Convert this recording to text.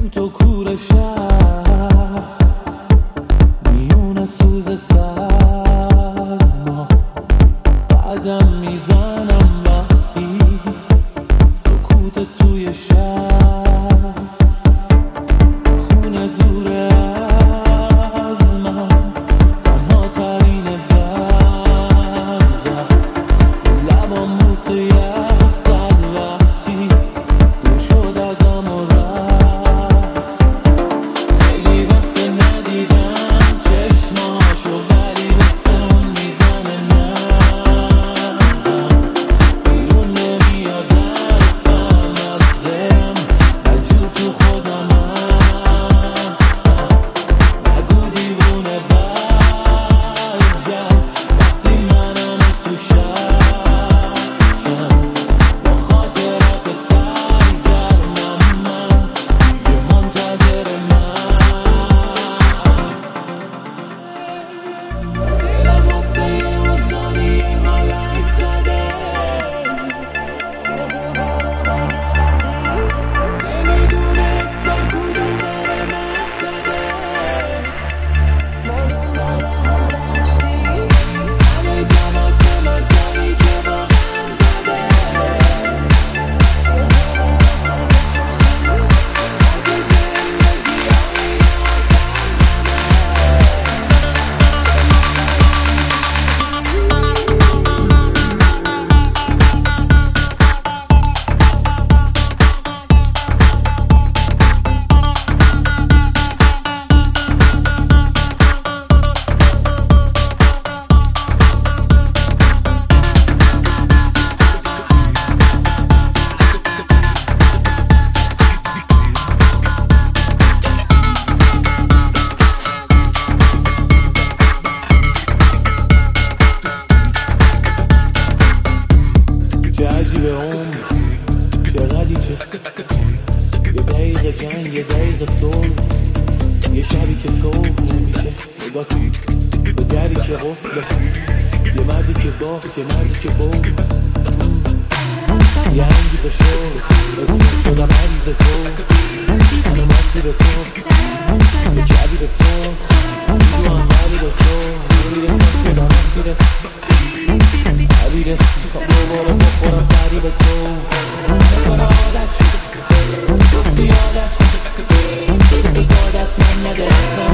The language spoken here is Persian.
تو کور شهر میونه سوز سرما بعدم میزنم وقتی سکوت توی شهر خونه دوره از من تنها ترین برزخ لبام موسه یخ زد وقتی دور شد ازم و رفت خیلی وقت ندیدم چشماشو ولی مثل اون میزنه نزن بیرون نمیاد حرفم از دلم بجور تو خودم نگو دیوونه برگرد وقتی منم تو شکم با خاطراتت سرگرمم من دیگه منتظر دلم واسه یه ثانیه حالک زده نمیدونستم کدومه مقصده همه تماس مطلبی که با هم زده چه عجیبه عمر چه ردیچه یه دقیقه جنگ یه دقیقه صلح یه شبی که صبح نمیشه نگاه کن به دری که قفله یه مردی که باخت یه مردی که برد یه انگیزه شد اسم شدم عریض تو منو مسیر تو یه کبیر سرخ تو هم غریب تو میرسم شدم مسیر عبیرت تا دوباره بخورم فریب تو نکنه عادت شد گفتی عادت شد بزار دست من نده